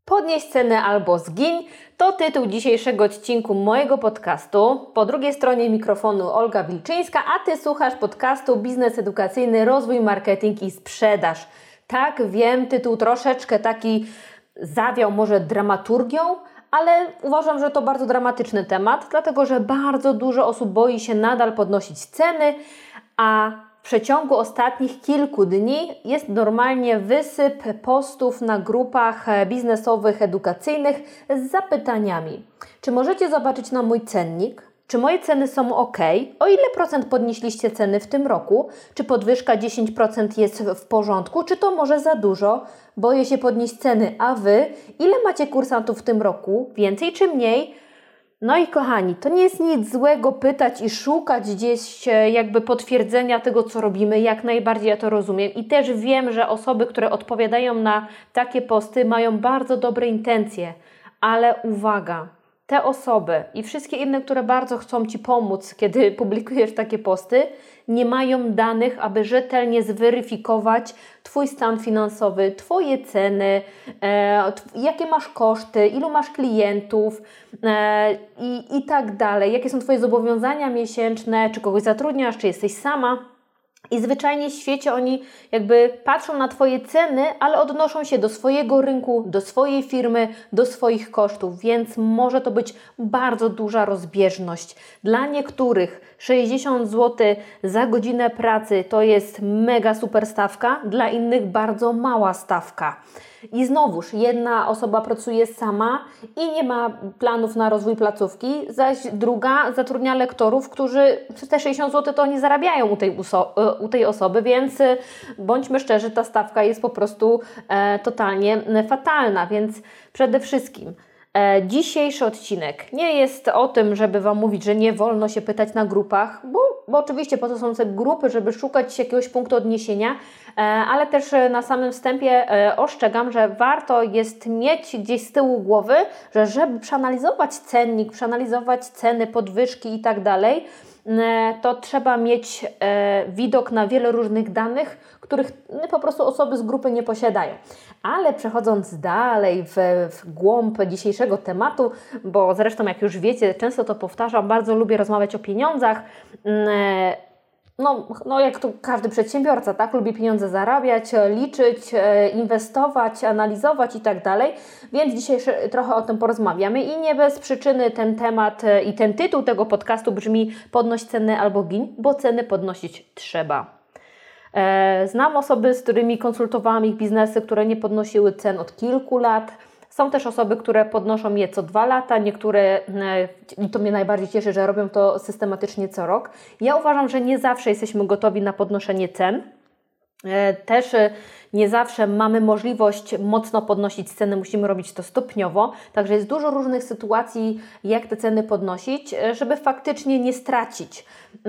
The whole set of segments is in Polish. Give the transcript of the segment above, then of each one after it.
Podnieś ceny albo zgiń to tytuł dzisiejszego odcinku mojego podcastu. Po drugiej stronie mikrofonu Olga Wilczyńska, a Ty słuchasz podcastu Biznes Edukacyjny, Rozwój, Marketing i Sprzedaż. Tak, wiem, tytuł troszeczkę taki zawiał może dramaturgią, ale uważam, że to bardzo dramatyczny temat, dlatego że bardzo dużo osób boi się nadal podnosić ceny, a w przeciągu ostatnich kilku dni jest normalnie wysyp postów na grupach biznesowych, edukacyjnych z zapytaniami. Czy możecie zobaczyć na mój cennik? Czy moje ceny są ok? O ile procent podnieśliście ceny w tym roku? Czy podwyżka 10% jest w porządku? Czy to może za dużo? Boję się podnieść ceny, a Wy? Ile macie kursantów w tym roku? Więcej czy mniej? No i kochani, to nie jest nic złego pytać i szukać gdzieś jakby potwierdzenia tego, co robimy. Jak najbardziej ja to rozumiem. I też wiem, że osoby, które odpowiadają na takie posty, mają bardzo dobre intencje. Ale uwaga, te osoby i wszystkie inne, które bardzo chcą Ci pomóc, kiedy publikujesz takie posty, nie mają danych, aby rzetelnie zweryfikować Twój stan finansowy, Twoje ceny, jakie masz koszty, ilu masz klientów i tak dalej, jakie są Twoje zobowiązania miesięczne, czy kogoś zatrudniasz, czy jesteś sama. I zwyczajnie w świecie oni jakby patrzą na Twoje ceny, ale odnoszą się do swojego rynku, do swojej firmy, do swoich kosztów, więc może to być bardzo duża rozbieżność. Dla niektórych 60 zł za godzinę pracy to jest mega super stawka, dla innych bardzo mała stawka. I znowuż jedna osoba pracuje sama i nie ma planów na rozwój placówki, zaś druga zatrudnia lektorów, którzy te 60 zł to oni zarabiają u tej osoby, więc bądźmy szczerzy, ta stawka jest po prostu totalnie fatalna, więc przede wszystkim dzisiejszy odcinek nie jest o tym, żeby Wam mówić, że nie wolno się pytać na grupach, bo oczywiście po to są te grupy, żeby szukać jakiegoś punktu odniesienia, ale też na samym wstępie ostrzegam, że warto jest mieć gdzieś z tyłu głowy, że żeby przeanalizować cennik, przeanalizować ceny, podwyżki i tak dalej, to trzeba mieć widok na wiele różnych danych, których po prostu osoby z grupy nie posiadają. Ale przechodząc dalej w głąb dzisiejszego tematu, bo zresztą jak już wiecie, często to powtarzam, bardzo lubię rozmawiać o pieniądzach. No jak to każdy przedsiębiorca, tak? Lubi pieniądze zarabiać, liczyć, inwestować, analizować i tak dalej. Więc dzisiaj trochę o tym porozmawiamy i nie bez przyczyny ten temat i ten tytuł tego podcastu brzmi Podnoś ceny albo giń, bo ceny podnosić trzeba. Znam osoby, z którymi konsultowałam ich biznesy, które nie podnosiły cen od kilku lat. Są też osoby, które podnoszą je co 2 lata, niektóre, i to mnie najbardziej cieszy, że robią to systematycznie co rok. Ja uważam, że nie zawsze jesteśmy gotowi na podnoszenie cen. Też nie zawsze mamy możliwość mocno podnosić ceny, musimy robić to stopniowo. Także jest dużo różnych sytuacji, jak te ceny podnosić, żeby faktycznie nie stracić.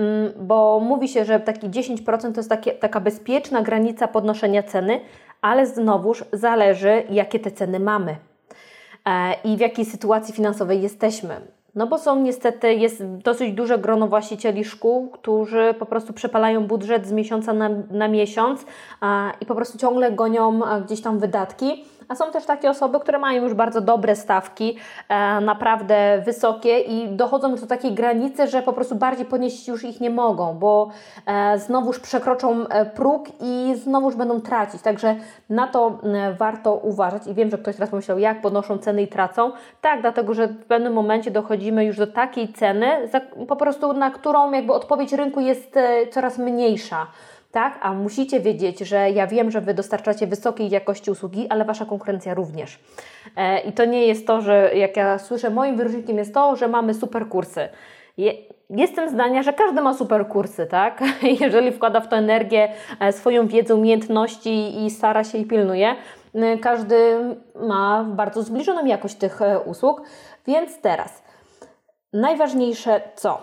Bo mówi się, że taki 10% to jest taka bezpieczna granica podnoszenia ceny, ale znowuż zależy, jakie te ceny mamy i w jakiej sytuacji finansowej jesteśmy. No bo jest dosyć duże grono właścicieli szkół, którzy po prostu przepalają budżet z miesiąca na miesiąc i po prostu ciągle gonią gdzieś tam wydatki. A są też takie osoby, które mają już bardzo dobre stawki, naprawdę wysokie i dochodzą już do takiej granicy, że po prostu bardziej podnieść już ich nie mogą, bo znowuż przekroczą próg i znowuż będą tracić. Także na to warto uważać i wiem, że ktoś teraz pomyślał, jak podnoszą ceny i tracą. Tak, dlatego, że w pewnym momencie dochodzimy już do takiej ceny, po prostu na którą jakby odpowiedź rynku jest coraz mniejsza. Tak? A musicie wiedzieć, że ja wiem, że Wy dostarczacie wysokiej jakości usługi, ale Wasza konkurencja również. I to nie jest to, że jak ja słyszę, moim wyróżnikiem jest to, że mamy super kursy. Jestem zdania, że każdy ma super kursy, tak? Jeżeli wkłada w to energię, swoją wiedzę, umiejętności i stara się i pilnuje, każdy ma bardzo zbliżoną jakość tych usług. Więc teraz, najważniejsze co?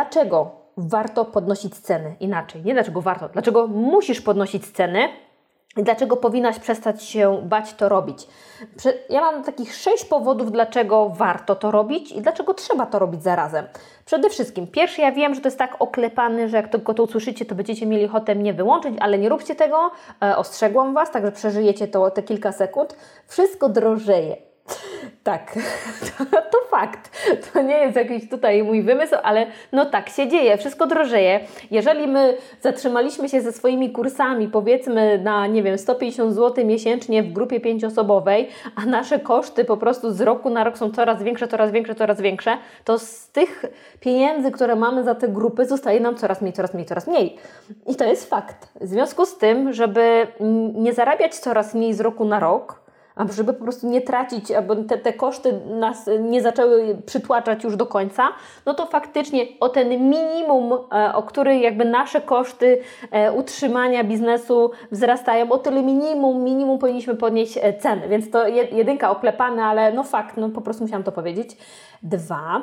Dlaczego warto podnosić ceny? Inaczej, nie dlaczego warto, dlaczego musisz podnosić ceny, Dlaczego powinnaś przestać się bać to robić? Ja mam takich 6 powodów, dlaczego warto to robić i dlaczego trzeba to robić zarazem. Przede wszystkim, pierwszy, ja wiem, że to jest tak oklepany, że jak tylko to usłyszycie, to będziecie mieli ochotę mnie wyłączyć, ale nie róbcie tego, ostrzegłam Was, także przeżyjecie te kilka sekund. Wszystko drożeje. Tak, to fakt. To nie jest jakiś tutaj mój wymysł, ale no tak się dzieje. Wszystko drożeje. Jeżeli my zatrzymaliśmy się ze swoimi kursami, powiedzmy na, nie wiem, 150 zł miesięcznie w grupie 5-osobowej, a nasze koszty po prostu z roku na rok są coraz większe, to z tych pieniędzy, które mamy za te grupy, zostaje nam coraz mniej. I to jest fakt. W związku z tym, żeby nie zarabiać coraz mniej z roku na rok, a żeby po prostu nie tracić, aby te koszty nas nie zaczęły przytłaczać już do końca, no to faktycznie o ten minimum, o który jakby nasze koszty utrzymania biznesu wzrastają, o tyle minimum powinniśmy podnieść ceny. Więc to jedynka oklepane, ale no fakt, no po prostu musiałam to powiedzieć. 2.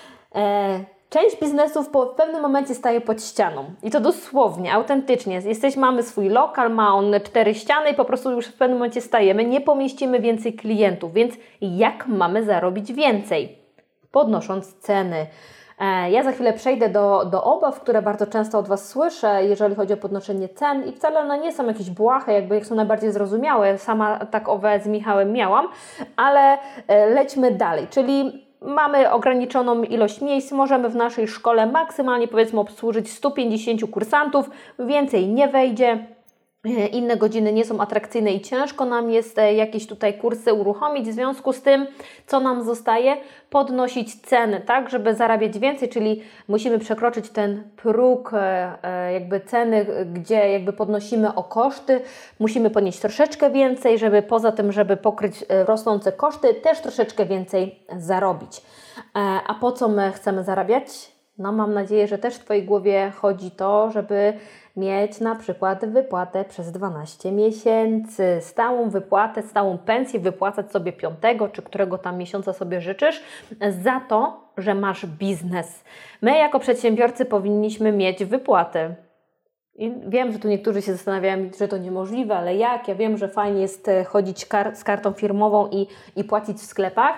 Część biznesów w pewnym momencie staje pod ścianą. I to dosłownie, autentycznie. Mamy swój lokal, ma on 4 ściany i po prostu już w pewnym momencie stajemy. Nie pomieścimy więcej klientów, więc jak mamy zarobić więcej? Podnosząc ceny. Ja za chwilę przejdę do obaw, które bardzo często od Was słyszę, jeżeli chodzi o podnoszenie cen i wcale one nie są jakieś błahe, jak są najbardziej zrozumiałe. Sama tak z Michałem miałam, ale lećmy dalej, czyli mamy ograniczoną ilość miejsc, możemy w naszej szkole maksymalnie powiedzmy obsłużyć 150 kursantów, więcej nie wejdzie. Inne godziny nie są atrakcyjne i ciężko nam jest jakieś tutaj kursy uruchomić. W związku z tym, co nam zostaje? Podnosić ceny, tak, żeby zarabiać więcej, czyli musimy przekroczyć ten próg jakby ceny, gdzie jakby podnosimy o koszty. Musimy podnieść troszeczkę więcej, żeby poza tym, żeby pokryć rosnące koszty, też troszeczkę więcej zarobić. A po co my chcemy zarabiać? No mam nadzieję, że też w Twojej głowie chodzi to, żeby mieć na przykład wypłatę przez 12 miesięcy, stałą wypłatę, stałą pensję, wypłacać sobie 5. czy którego tam miesiąca sobie życzysz, za to, że masz biznes. My jako przedsiębiorcy powinniśmy mieć wypłatę. I wiem, że tu niektórzy się zastanawiają, że to niemożliwe, ale jak? Ja wiem, że fajnie jest chodzić z kartą firmową i płacić w sklepach.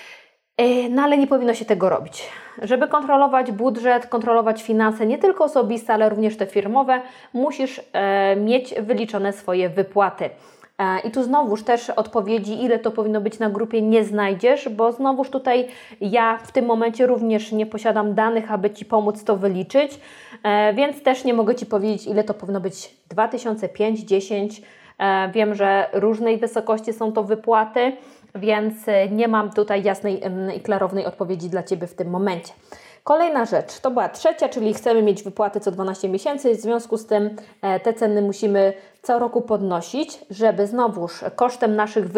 No ale nie powinno się tego robić. Żeby kontrolować budżet, kontrolować finanse nie tylko osobiste, ale również te firmowe, musisz mieć wyliczone swoje wypłaty. I tu znowuż też odpowiedzi, ile to powinno być na grupie, nie znajdziesz, bo znowuż tutaj ja w tym momencie również nie posiadam danych, aby Ci pomóc to wyliczyć, więc też nie mogę Ci powiedzieć, ile to powinno być 2000, 5, 10. Wiem, że różnej wysokości są to wypłaty, więc nie mam tutaj jasnej i klarownej odpowiedzi dla Ciebie w tym momencie. Kolejna rzecz, to była 3, czyli chcemy mieć wypłaty co 12 miesięcy, w związku z tym te ceny musimy co roku podnosić, żeby znowuż kosztem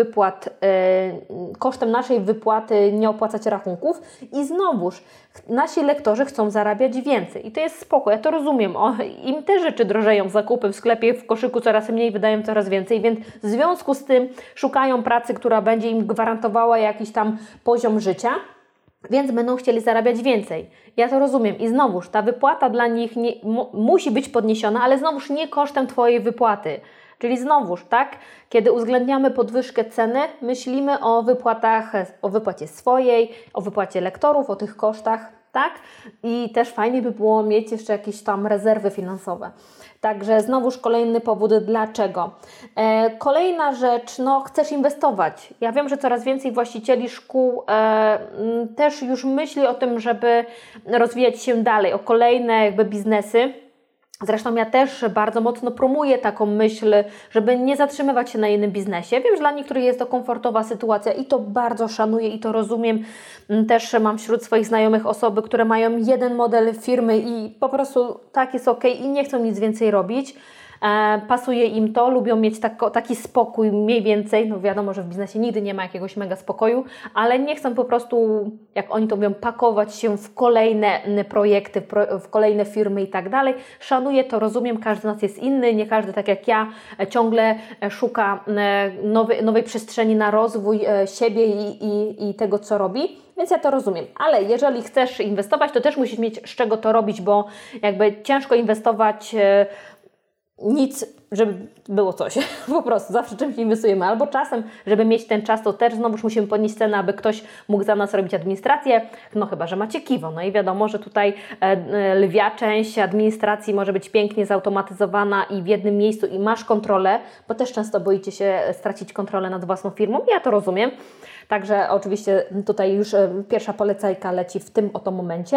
naszej wypłaty nie opłacać rachunków i znowuż nasi lektorzy chcą zarabiać więcej i to jest spoko, ja to rozumiem, im te rzeczy drożeją, zakupy w sklepie, w koszyku coraz mniej, wydają coraz więcej, więc w związku z tym szukają pracy, która będzie im gwarantowała jakiś tam poziom życia, więc będą chcieli zarabiać więcej. Ja to rozumiem i znowuż ta wypłata dla nich musi być podniesiona, ale znowuż nie kosztem Twojej wypłaty. Czyli znowuż, tak, kiedy uwzględniamy podwyżkę ceny, myślimy o wypłatach, o wypłacie swojej, o wypłacie lektorów, o tych kosztach, tak? I też fajnie by było mieć jeszcze jakieś tam rezerwy finansowe. Także znowuż kolejny powód dlaczego. Kolejna rzecz, chcesz inwestować. Ja wiem, że coraz więcej właścicieli szkół też już myśli o tym, żeby rozwijać się dalej, o kolejne jakby biznesy. Zresztą ja też bardzo mocno promuję taką myśl, żeby nie zatrzymywać się na jednym biznesie. Wiem, że dla niektórych jest to komfortowa sytuacja i to bardzo szanuję i to rozumiem. Też mam wśród swoich znajomych osoby, które mają jeden model firmy i po prostu tak jest ok i nie chcą nic więcej robić. Pasuje im to, lubią mieć taki spokój mniej więcej, wiadomo, że w biznesie nigdy nie ma jakiegoś mega spokoju, ale nie chcą po prostu, jak oni to mówią, pakować się w kolejne projekty, w kolejne firmy i tak dalej. Szanuję to, rozumiem, każdy z nas jest inny, nie każdy tak jak ja ciągle szuka nowej przestrzeni na rozwój siebie i tego, co robi. Więc ja to rozumiem, ale jeżeli chcesz inwestować, to też musisz mieć z czego to robić, bo jakby ciężko inwestować nic żeby było coś, po prostu zawsze czymś inwestujemy, albo czasem, żeby mieć ten czas, to też znowuż musimy podnieść cenę, aby ktoś mógł za nas robić administrację, no chyba, że macie Kiwo, no i wiadomo, że tutaj lwia część administracji może być pięknie zautomatyzowana i w jednym miejscu i masz kontrolę, bo też często boicie się stracić kontrolę nad własną firmą, ja to rozumiem, także oczywiście tutaj już pierwsza polecajka leci w tym oto momencie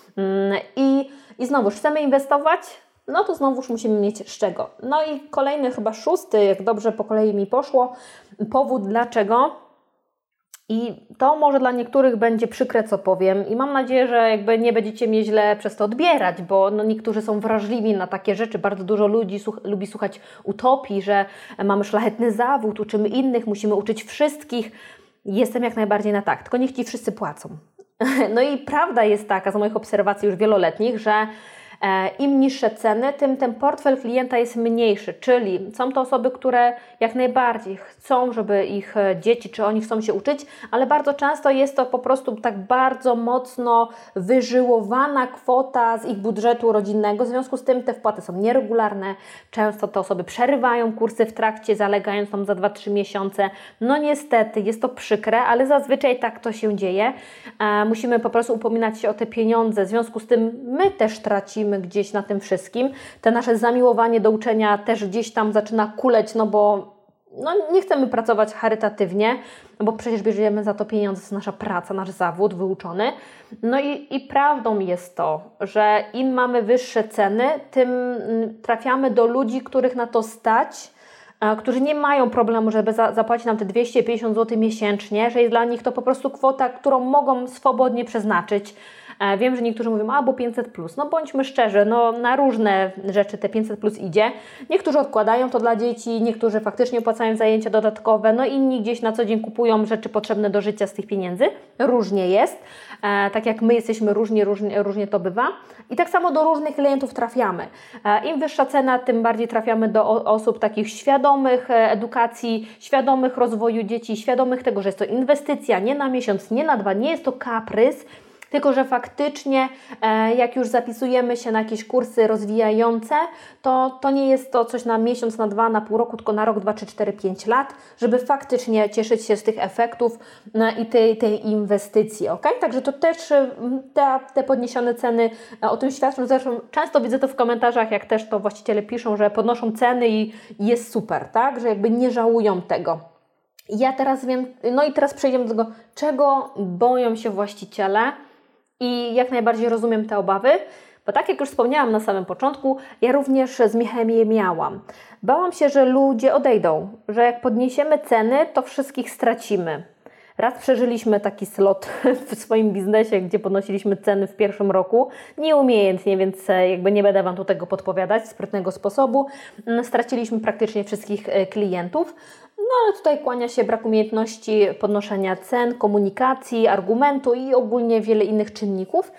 i znowuż chcemy inwestować, no to znowuż musimy mieć z czego. No i kolejny, chyba 6, jak dobrze po kolei mi poszło, powód dlaczego. I to może dla niektórych będzie przykre, co powiem i mam nadzieję, że jakby nie będziecie mnie źle przez to odbierać, bo no niektórzy są wrażliwi na takie rzeczy. Bardzo dużo ludzi lubi słuchać utopii, że mamy szlachetny zawód, uczymy innych, musimy uczyć wszystkich. Jestem jak najbardziej na tak, tylko niech ci wszyscy płacą. No i prawda jest taka, z moich obserwacji już wieloletnich, że im niższe ceny, tym ten portfel klienta jest mniejszy, czyli są to osoby, które jak najbardziej chcą, żeby ich dzieci, czy oni chcą się uczyć, ale bardzo często jest to po prostu tak bardzo mocno wyżyłowana kwota z ich budżetu rodzinnego, w związku z tym te wpłaty są nieregularne, często te osoby przerywają kursy w trakcie, zalegając tam za 2-3 miesiące. No niestety, jest to przykre, ale zazwyczaj tak to się dzieje. Musimy po prostu upominać się o te pieniądze, w związku z tym my też tracimy gdzieś na tym wszystkim. Te nasze zamiłowanie do uczenia też gdzieś tam zaczyna kuleć, no bo nie chcemy pracować charytatywnie, no bo przecież bierzemy za to pieniądze, to jest nasza praca, nasz zawód wyuczony. No i prawdą jest to, że im mamy wyższe ceny, tym trafiamy do ludzi, których na to stać, którzy nie mają problemu, żeby zapłacić nam te 250 zł miesięcznie, że jest dla nich to po prostu kwota, którą mogą swobodnie przeznaczyć. Wiem, że niektórzy mówią, bo 500+. No bądźmy szczerzy, no na różne rzeczy te 500+ idzie. Niektórzy odkładają to dla dzieci, niektórzy faktycznie opłacają zajęcia dodatkowe, no inni gdzieś na co dzień kupują rzeczy potrzebne do życia z tych pieniędzy. Różnie jest. Tak jak my jesteśmy różnie to bywa. I tak samo do różnych klientów trafiamy. Im wyższa cena, tym bardziej trafiamy do osób takich świadomych edukacji, świadomych rozwoju dzieci, świadomych tego, że jest to inwestycja nie na miesiąc, nie na 2, nie jest to kaprys, tylko że faktycznie jak już zapisujemy się na jakieś kursy rozwijające, to nie jest to coś na miesiąc, na 2, na pół roku, tylko na rok, 2, 3, 4, 5 lat, żeby faktycznie cieszyć się z tych efektów i tej inwestycji. Ok? Także to też te podniesione ceny o tym świadczą. Zresztą często widzę to w komentarzach, jak też to właściciele piszą, że podnoszą ceny i jest super, tak? Że jakby nie żałują tego. Ja teraz wiem, no i teraz przejdziemy do tego, czego boją się właściciele. I jak najbardziej rozumiem te obawy, bo tak jak już wspomniałam na samym początku, ja również z Michałem je miałam. Bałam się, że ludzie odejdą, że jak podniesiemy ceny, to wszystkich stracimy. Raz przeżyliśmy taki slot w swoim biznesie, gdzie podnosiliśmy ceny w pierwszym roku, nieumiejętnie, więc jakby nie będę Wam tu tego podpowiadać, sprytnego sposobu. Straciliśmy praktycznie wszystkich klientów. No ale tutaj kłania się brak umiejętności podnoszenia cen, komunikacji, argumentu i ogólnie wiele innych czynników.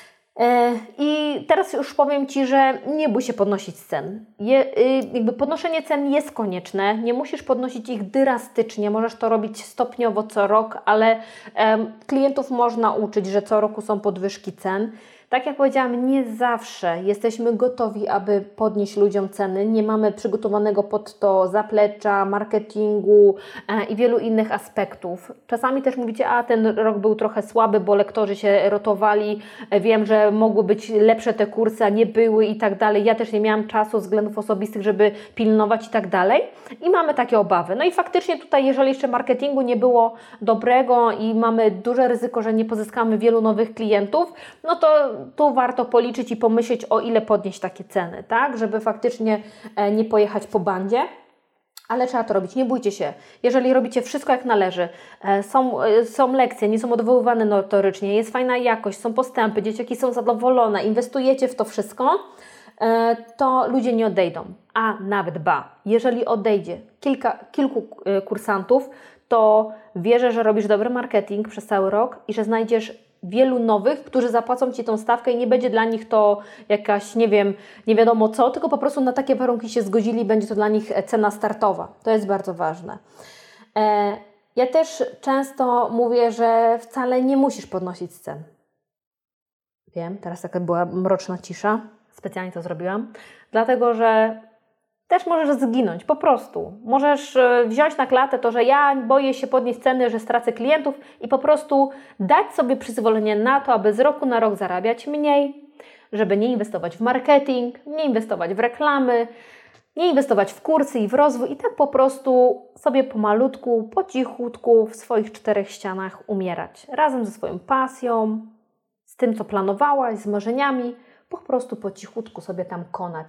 I teraz już powiem Ci, że nie bój się podnosić cen. Jakby podnoszenie cen jest konieczne, nie musisz podnosić ich drastycznie, możesz to robić stopniowo co rok, ale klientów można uczyć, że co roku są podwyżki cen. Tak jak powiedziałam, nie zawsze jesteśmy gotowi, aby podnieść ludziom ceny. Nie mamy przygotowanego pod to zaplecza, marketingu i wielu innych aspektów. Czasami też mówicie, ten rok był trochę słaby, bo lektorzy się rotowali. Wiem, że mogły być lepsze te kursy, a nie były i tak dalej. Ja też nie miałam czasu z względów osobistych, żeby pilnować i tak dalej. I mamy takie obawy. No i faktycznie tutaj, jeżeli jeszcze marketingu nie było dobrego i mamy duże ryzyko, że nie pozyskamy wielu nowych klientów, no to tu warto policzyć i pomyśleć, o ile podnieść takie ceny, tak? Żeby faktycznie nie pojechać po bandzie. Ale trzeba to robić, nie bójcie się. Jeżeli robicie wszystko jak należy, są lekcje, nie są odwoływane notorycznie, jest fajna jakość, są postępy, dzieciaki są zadowolone, inwestujecie w to wszystko, to ludzie nie odejdą. A nawet jeżeli odejdzie kilku kursantów, to wierzę, że robisz dobry marketing przez cały rok i że znajdziesz wielu nowych, którzy zapłacą Ci tą stawkę i nie będzie dla nich to jakaś, nie wiadomo co, tylko po prostu na takie warunki się zgodzili i będzie to dla nich cena startowa. To jest bardzo ważne. Ja też często mówię, że wcale nie musisz podnosić cen. Wiem, teraz taka była mroczna cisza. Specjalnie to zrobiłam. Dlatego, że też możesz zginąć, po prostu. Możesz wziąć na klatę to, że ja boję się podnieść ceny, że stracę klientów i po prostu dać sobie przyzwolenie na to, aby z roku na rok zarabiać mniej, żeby nie inwestować w marketing, nie inwestować w reklamy, nie inwestować w kursy i w rozwój i tak po prostu sobie pomalutku, po cichutku w swoich 4 ścianach umierać. Razem ze swoją pasją, z tym, co planowałaś, z marzeniami, po prostu po cichutku sobie tam konać.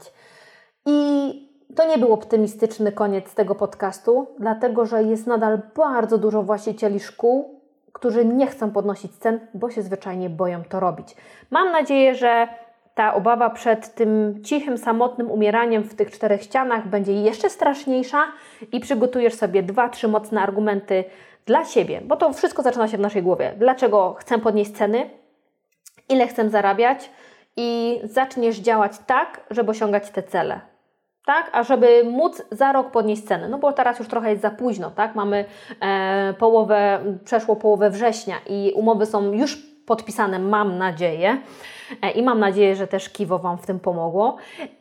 I to nie był optymistyczny koniec tego podcastu, dlatego że jest nadal bardzo dużo właścicieli szkół, którzy nie chcą podnosić cen, bo się zwyczajnie boją to robić. Mam nadzieję, że ta obawa przed tym cichym, samotnym umieraniem w tych 4 ścianach będzie jeszcze straszniejsza i przygotujesz sobie 2-3 mocne argumenty dla siebie, bo to wszystko zaczyna się w naszej głowie. Dlaczego chcę podnieść ceny? Ile chcę zarabiać? I zaczniesz działać tak, żeby osiągać te cele. Tak? A żeby móc za rok podnieść ceny, no bo teraz już trochę jest za późno, tak? Mamy przeszło połowę września i umowy są już podpisane, mam nadzieję. I mam nadzieję, że też Kiwo Wam w tym pomogło.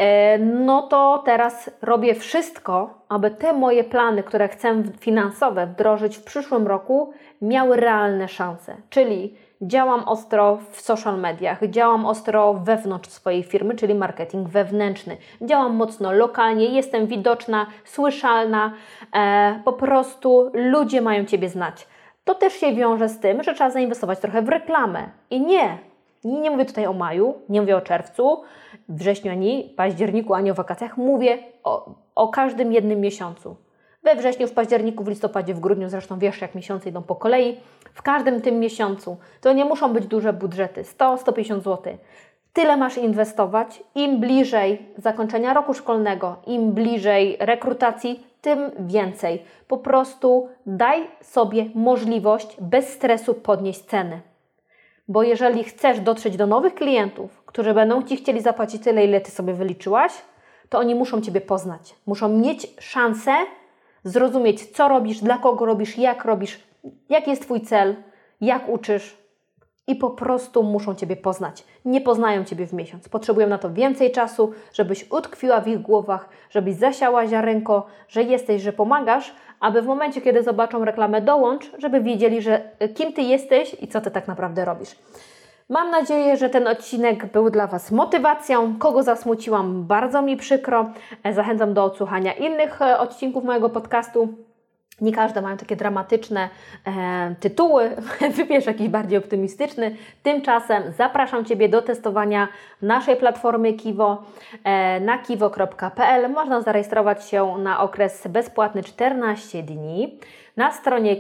No to teraz robię wszystko, aby te moje plany, które chcę finansowe wdrożyć w przyszłym roku, miały realne szanse. Czyli działam ostro w social mediach, działam ostro wewnątrz swojej firmy, czyli marketing wewnętrzny. Działam mocno lokalnie, jestem widoczna, słyszalna, po prostu ludzie mają Ciebie znać. To też się wiąże z tym, że trzeba zainwestować trochę w reklamę. I nie mówię tutaj o maju, nie mówię o czerwcu, wrześniu, ani październiku, ani o wakacjach. Mówię o każdym jednym miesiącu. We wrześniu, w październiku, w listopadzie, w grudniu, zresztą wiesz, jak miesiące idą po kolei. W każdym tym miesiącu to nie muszą być duże budżety, 100-150 zł. Tyle masz inwestować. Im bliżej zakończenia roku szkolnego, im bliżej rekrutacji, tym więcej. Po prostu daj sobie możliwość bez stresu podnieść ceny. Bo jeżeli chcesz dotrzeć do nowych klientów, którzy będą Ci chcieli zapłacić tyle, ile Ty sobie wyliczyłaś, to oni muszą Ciebie poznać. Muszą mieć szansę zrozumieć, co robisz, dla kogo robisz, jaki jest Twój cel, jak uczysz i po prostu muszą Ciebie poznać. Nie poznają Ciebie w miesiąc. Potrzebują na to więcej czasu, żebyś utkwiła w ich głowach, żebyś zasiała ziarenko, że jesteś, że pomagasz, aby w momencie, kiedy zobaczą reklamę dołącz, żeby wiedzieli, że kim Ty jesteś i co Ty tak naprawdę robisz. Mam nadzieję, że ten odcinek był dla Was motywacją. Kogo zasmuciłam, bardzo mi przykro. Zachęcam do odsłuchania innych odcinków mojego podcastu. Nie każde mają takie dramatyczne tytuły. Wybierz jakiś bardziej optymistyczny. Tymczasem zapraszam Ciebie do testowania naszej platformy Kiwo na kiwo.pl. Można zarejestrować się na okres bezpłatny 14 dni. Na stronie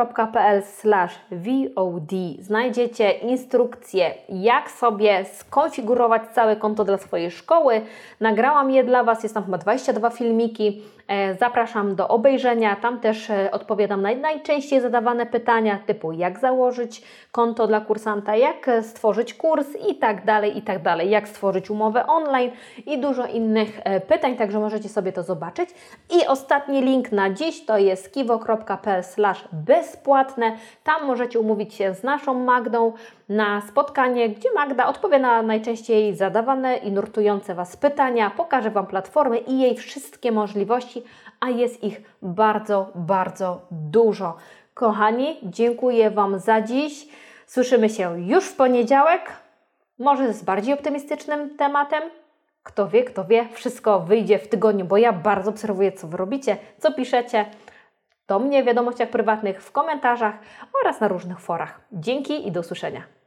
kiwo.pl/VOD znajdziecie instrukcje, jak sobie skonfigurować całe konto dla swojej szkoły. Nagrałam je dla Was, jest tam chyba 22 filmiki. Zapraszam do obejrzenia. Tam też odpowiadam na najczęściej zadawane pytania typu jak założyć konto dla kursanta, jak stworzyć kurs i tak dalej, jak stworzyć umowę online i dużo innych pytań, także możecie sobie to zobaczyć. I ostatni link na dziś to jest kiwo.pl/bezpłatne. Tam możecie umówić się z naszą Magdą na spotkanie, gdzie Magda odpowie na najczęściej zadawane i nurtujące Was pytania, pokaże Wam platformę i jej wszystkie możliwości, a jest ich bardzo, bardzo dużo. Kochani, dziękuję Wam za dziś. Słyszymy się już w poniedziałek, może z bardziej optymistycznym tematem. Kto wie, wszystko wyjdzie w tygodniu, bo ja bardzo obserwuję, co Wy robicie, co piszecie do mnie w wiadomościach prywatnych, w komentarzach oraz na różnych forach. Dzięki i do usłyszenia.